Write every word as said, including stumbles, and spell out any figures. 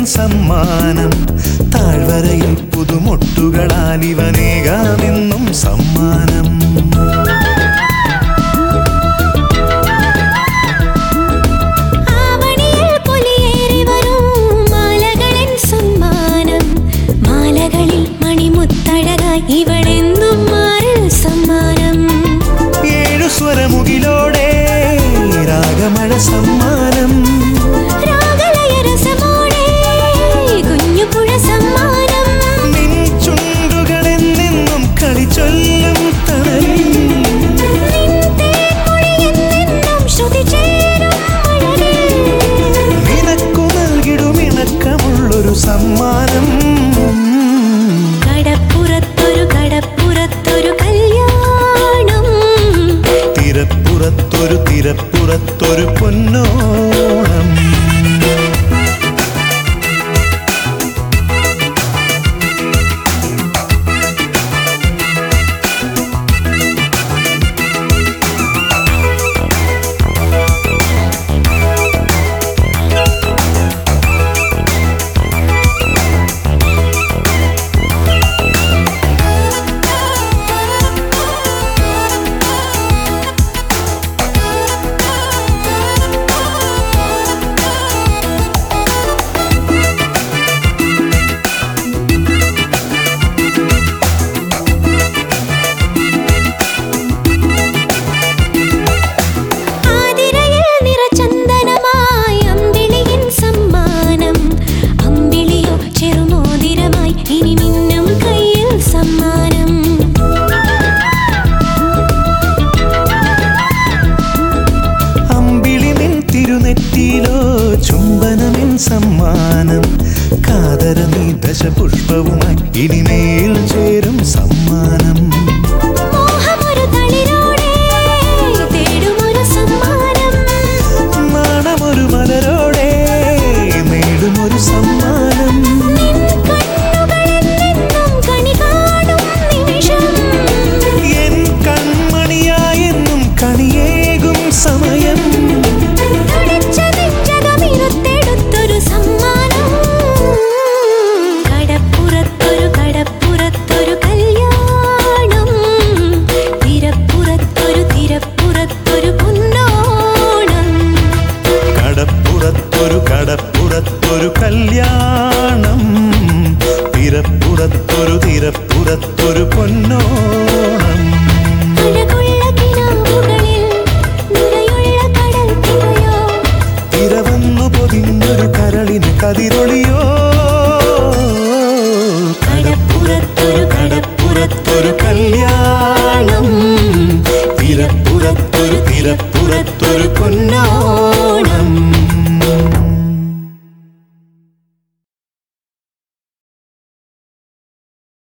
സമ്മാനം താഴ്വരയിൽ പുതുമൊട്ടുകളാൽ ഇവനേകാമെന്നും സമ്മാനം. ഇവളെന്നും മാറിൽ സമ്മാനം. ഏഴു സ്വരമുകിലോടെ രാഗമഴ സമ്മാനം. രാഗലയരസമോടെ കുഞ്ഞുപുഴ സമ്മാനം. നിൻ ചുണ്ടുകളെന്നെന്നും കളി ചൊല്ലും തണലിൽ ശ്രുതി ചേരും മഴലിൽ നിനക്കു നൽകിടുമിണക്കമുള്ളൊരു സമ്മാനം. കടപ്പുറത്തൊരു കല്യാണം, തിരപ്പുറത്തൊരു തിരപ്പുറത്തൊരു പൊന്നോണം. നെറ്റിയിലോ ചുംബനമിൻ സമ്മാനം. കാതരനീ ദശപുഷ്പവുമായി ഇനിമേൽ ചേരും സമ്മാനം. നാണമൊരു മലരോടെ നേടുമൊരു സമ്മാനം. എൻ കൺമണിയായെന്നും കണിയേകും സമയം. കടപ്പുറത്തൊരു കടപ്പുറത്തൊരു കല്യാണം, തിരപ്പുറത്തൊരു തിരപ്പുറത്തൊരു പൊന്നോണം. തിരവന്നു പൊതിഞ്ഞൊരു കരളിന് കതിരൊളിയോ. കടപ്പുറത്തൊരു കടപ്പുറത്തൊരു കല്യാണം, തിരപ്പുറത്തൊരു തിരപ്പുറത്തൊരു പൊന്നോ.